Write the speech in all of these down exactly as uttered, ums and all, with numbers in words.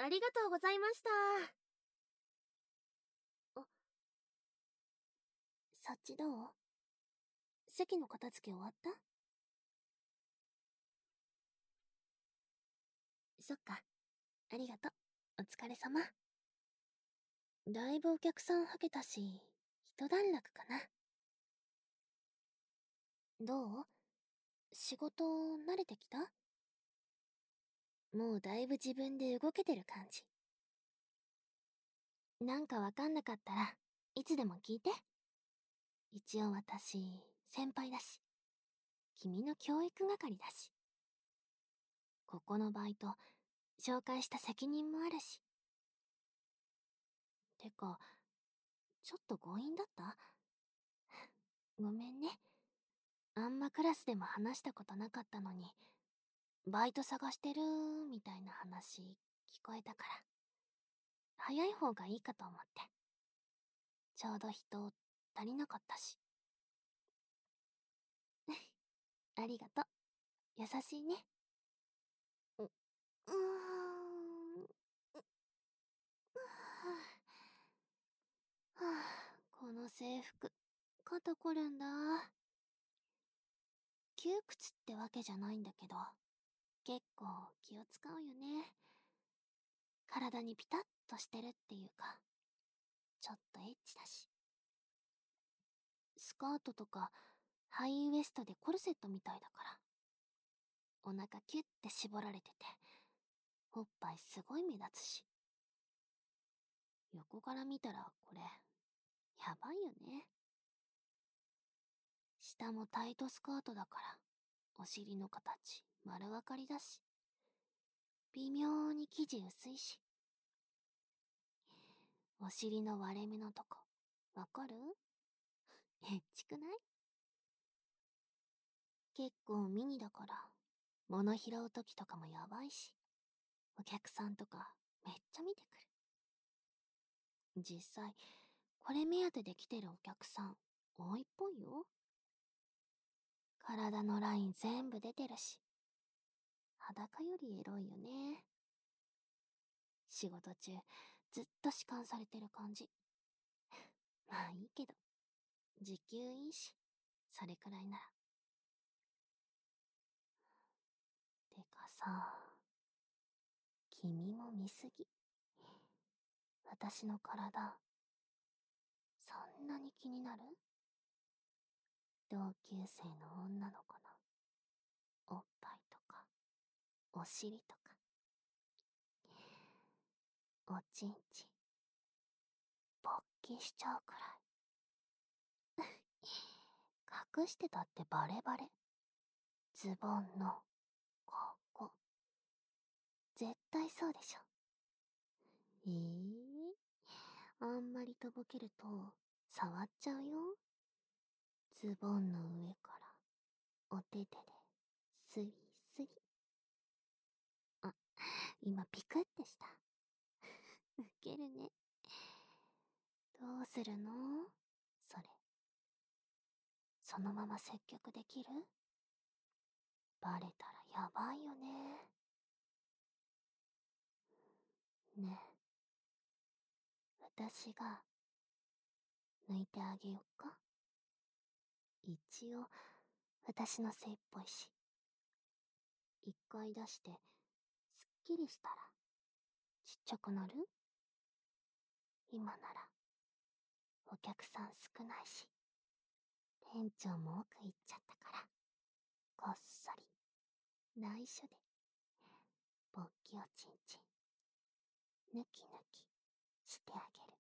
ありがとうございました。あ、そっちどう？席の片付け終わった？そっか。ありがとう。お疲れ様。だいぶお客さんはけたし、一段落かな。どう？仕事慣れてきた？もうだいぶ自分で動けてる感じ。なんかわかんなかったらいつでも聞いて。一応私先輩だし、君の教育係だし、ここのバイト紹介した責任もあるし。てかちょっと強引だった？ごめんね。あんまクラスでも話したことなかったのに、バイト探してるみたいな話聞こえたから、早い方がいいかと思って。ちょうど人足りなかったし。ありがとう。優しいね。う、うーん。うはぁ、はぁ、この制服、肩こるんだ。窮屈ってわけじゃないんだけど、結構気を使うよね。体にピタッとしてるっていうか、ちょっとエッチだし。スカートとかハイウエストでコルセットみたいだから、お腹キュッて絞られてて、おっぱいすごい目立つし。横から見たらこれ、やばいよね。下もタイトスカートだから、お尻の形丸分かりだし、微妙に生地薄いし。お尻の割れ目のとこ、わかる？エッチくない？結構ミニだから、物拾うときとかもやばいし、お客さんとかめっちゃ見てくる。実際、これ目当てで来てるお客さん多いっぽいよ。体のライン全部出てるし、裸よりエロいよね。仕事中、ずっと弛緩されてる感じ。まあいいけど、時給いいし、それくらいなら。てかさ、君も見すぎ。私の体、そんなに気になる？同級生の女の子のおっぱいとか、お尻とか、おちんちん、勃起しちゃうくらい。隠してたってバレバレ。ズボンの、ここ。絶対そうでしょ。ええー、あんまりとぼけると、触っちゃうよ。ズボンの上から、お手手で、スリスリ。あ、今ピクってした。ウケるね。どうするの？それ。そのまま接客できる？バレたらやばいよね。ねえ。私が、抜いてあげよっか？一応、私のせいっぽいし。一回出して、すっきりしたら、ちっちゃくなる？今なら、お客さん少ないし、店長も奥行っちゃったから、こっそり、内緒で、勃起をちんちん、ぬきぬき、してあげる。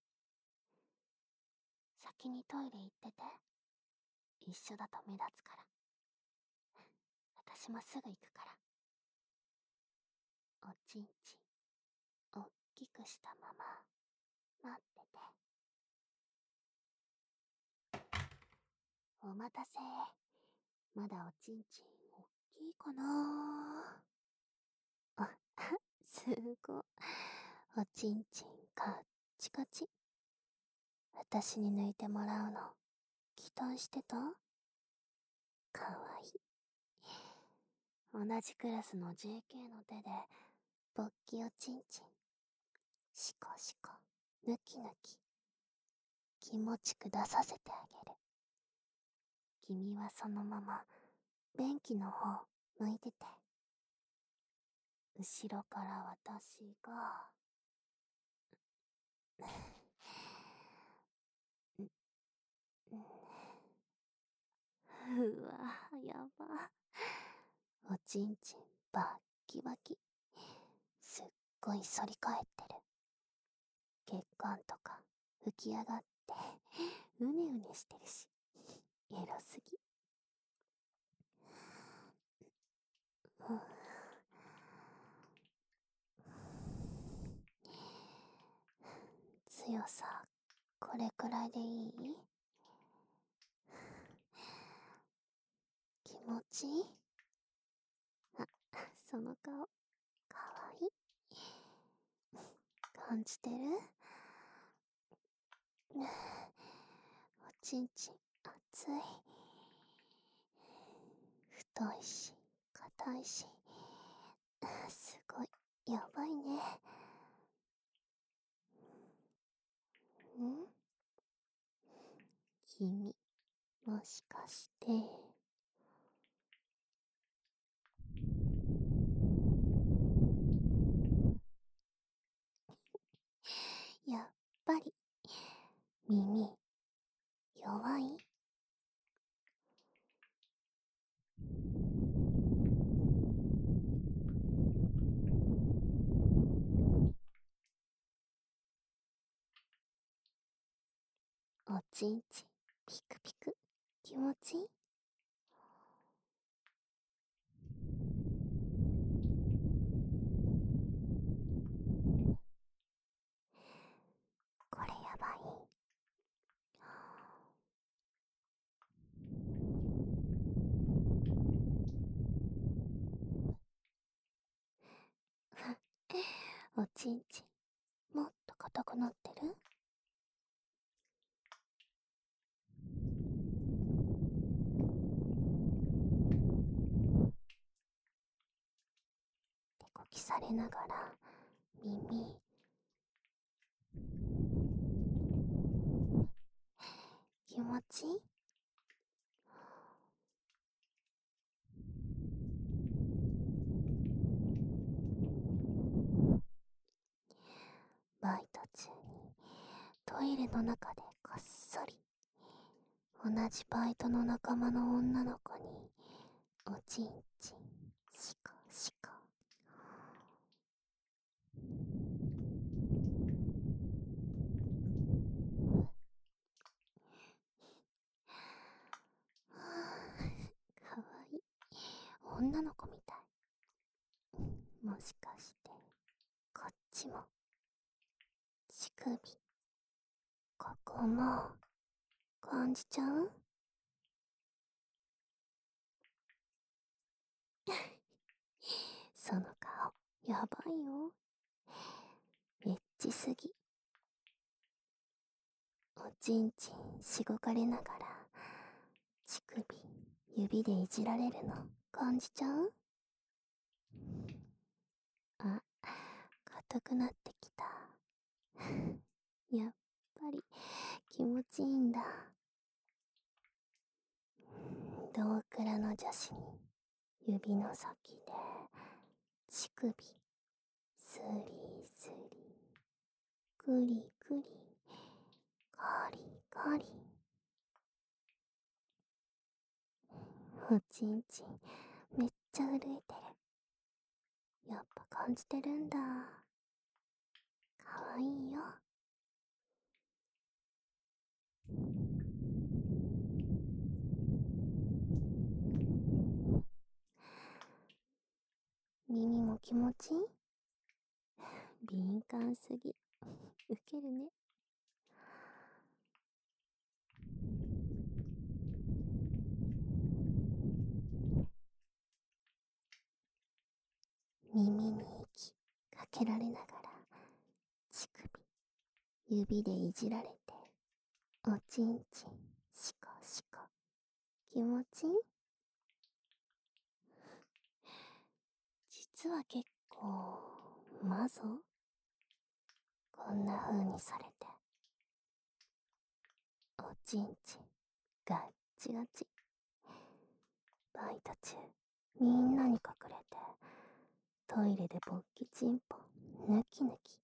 先にトイレ行ってて、一緒だと目立つから。私もすぐ行くから。おちんちん、おっきくしたまま、待ってて。お待たせ。まだおちんちんおっきいかなぁ。あ、すごい。おちんちんカッチカチ。私に抜いてもらうの、期待してた？かわいい。同じクラスの ジェーケー の手で、勃起おちんちん、 しこしこ、ぬきぬき、気持ちくださせてあげる。君はそのまま、便器の方、向いてて。後ろから私が、うわ、やば。おちんちんバッキバキ。すっごい反り返ってる。血管とか浮き上がって、うねうねしてるし。エロすぎ。うん、強さ、これくらいでいい？気持ちいい？あ、その顔、かわいい。感じてる？おちんちん、熱い。太いし、硬いし。すごい、やばいね。ん？君、もしかして、やっぱり、耳、弱い？おちんちん、ピクピク、気持ちいい？これやばい。おちんちん、もっと硬くなってる？手こきされながら、耳、気持ちいい？バイト中にトイレの中でこっそり同じバイトの仲間の女の子におちんちんしこしこ。かわいい。女の子みたい。もしかしてこっちも乳首、ここも感じちゃう？その顔やばいよ。エッチすぎ。おちんちんしごかれながら乳首指でいじられるの感じちゃう？あ、硬くなってきた。やっぱり気持ちいいんだ。同クラの女子に指の先で乳首スリスリ、クリクリ、カリカリ。おちんちんめっちゃ震えてる。やっぱ感じてるんだ。かわいいよ。耳も気持ちいい？敏感すぎ。ウケるね。耳に息かけられながら乳首指でいじられておちんちんしこしこ。気持ちいい？実は結構マゾ？ こんな風にされて、おちんちんガッチガチ。バイト中みんなに隠れてトイレで勃起チンポ抜き抜き。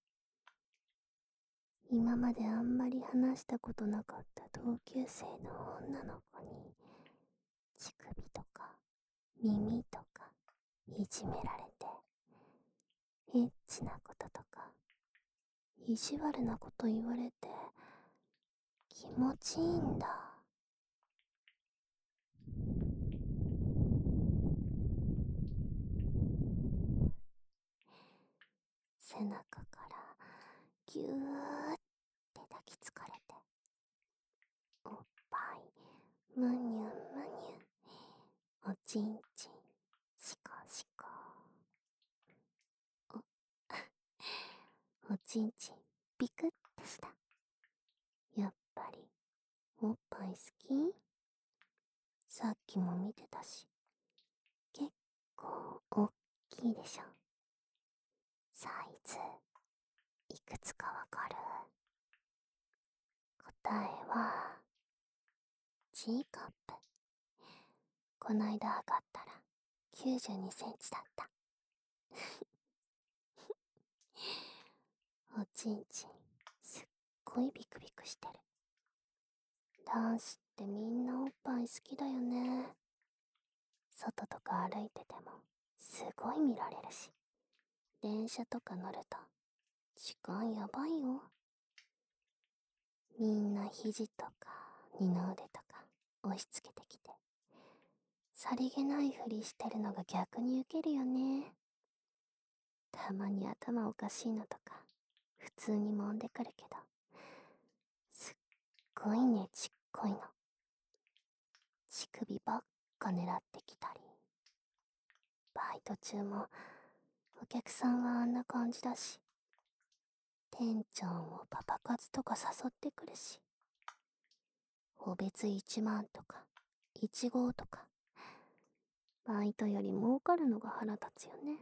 今まであんまり話したことなかった同級生の女の子に乳首とか耳とかいじめられて、エッチなこととか意地悪なこと言われて気持ちいいんだ。背中からぎゅーって抱きつかれて、おっぱいむにゅんむにゅん、おちんちんしこしこ。おおちんちんビクってした。やっぱりおっぱい好き？さっきも見てたし、結構おっきいでしょ。サイズいくつかわかる？答えは G カップ。こないだ測ったらきゅうじゅうにセンチだった。おちんちんすっごいビクビクしてる。男子ってみんなおっぱい好きだよね。外とか歩いててもすごい見られるし、電車とか乗ると時間やばいよ。みんな肘とか二の腕とか押し付けてきて、さりげないふりしてるのが逆にウケるよね。たまに頭おかしいのとか普通に揉んでくるけど、すっごいねちっこいの。乳首ばっか狙ってきたり。バイト中もお客さんはあんな感じだし、店長もパパ活とか誘ってくるし、個別いちまんとかいち号とか、バイトより儲かるのが腹立つよね。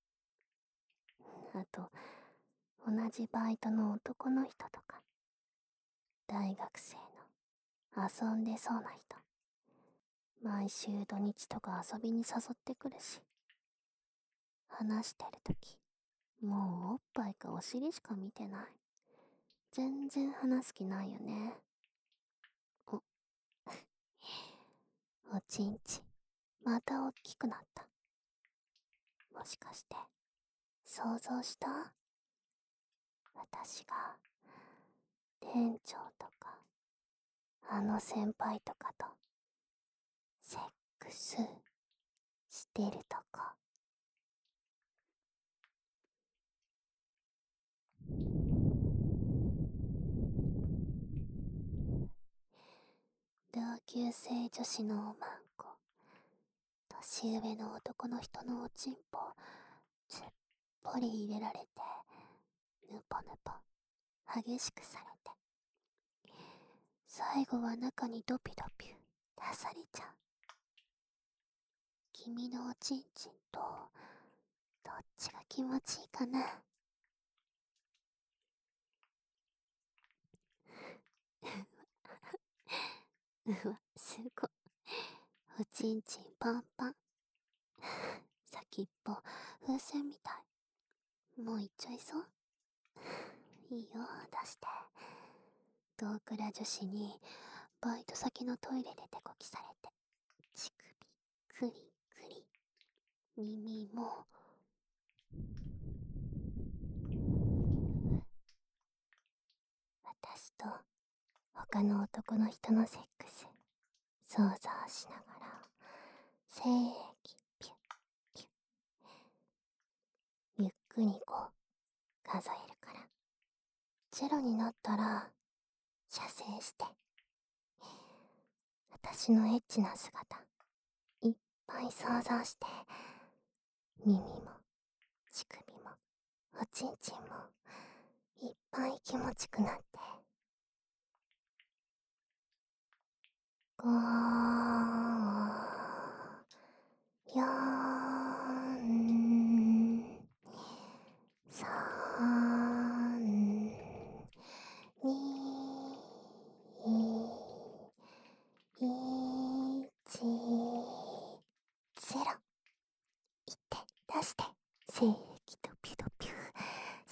あと同じバイトの男の人とか、大学生の遊んでそうな人、毎週土日とか遊びに誘ってくるし、話してるときもうおっぱいかお尻しか見てない。全然話す気ないよね。おおちんちまたおっきくなった。もしかして想像した？私が店長とかあの先輩とかとセックスしてるとこ。同級生女子のおまんこ、年上の男の人のおちんぽつっぽり入れられて、ぬぽぬぽ激しくされて、最後は中にドピドピ出されちゃう。君のおちんちんとどっちが気持ちいいかな？うわ、すごい。おちんちんパンパン。先っぽ風船みたい。もういっちゃいそう？いいよ、出して。同倉女子にバイト先のトイレで手こきされて、乳首クリクリ、耳も私と他の男の人のセックス想像しながら、精液ピュッピュッ、ゆっくりこう数えるから、ゼロになったら射精して、私のエッチな姿いっぱい想像して、耳も乳首もおちんちんもいっぱい気持ちくなって、ごーよーんさーん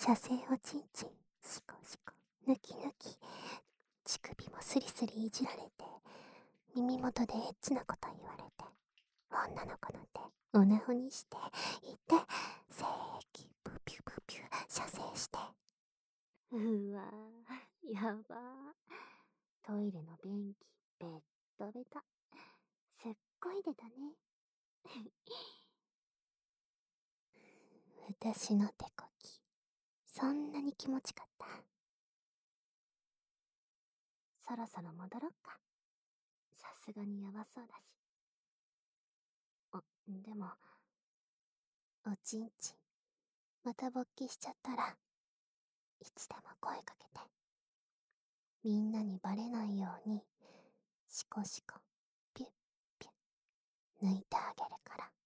射精をチンチン、シコシコ、抜き抜き、乳首もスリスリいじられて、耳元でエッチなこと言われて、女の子の手、オナホにして、いって、精液、プピュプピュ、射精して。うわぁ、やばー。トイレの便器、ベッドベタ。すっごい出たね。私の手こき、そんなに気持ちかった。そろそろ戻ろっか。さすがにやばそうだし。あ、でも、おちんちん、また勃起しちゃったら、いつでも声かけて。みんなにバレないように、シコシコ、ピュッピュッ、抜いてあげるから。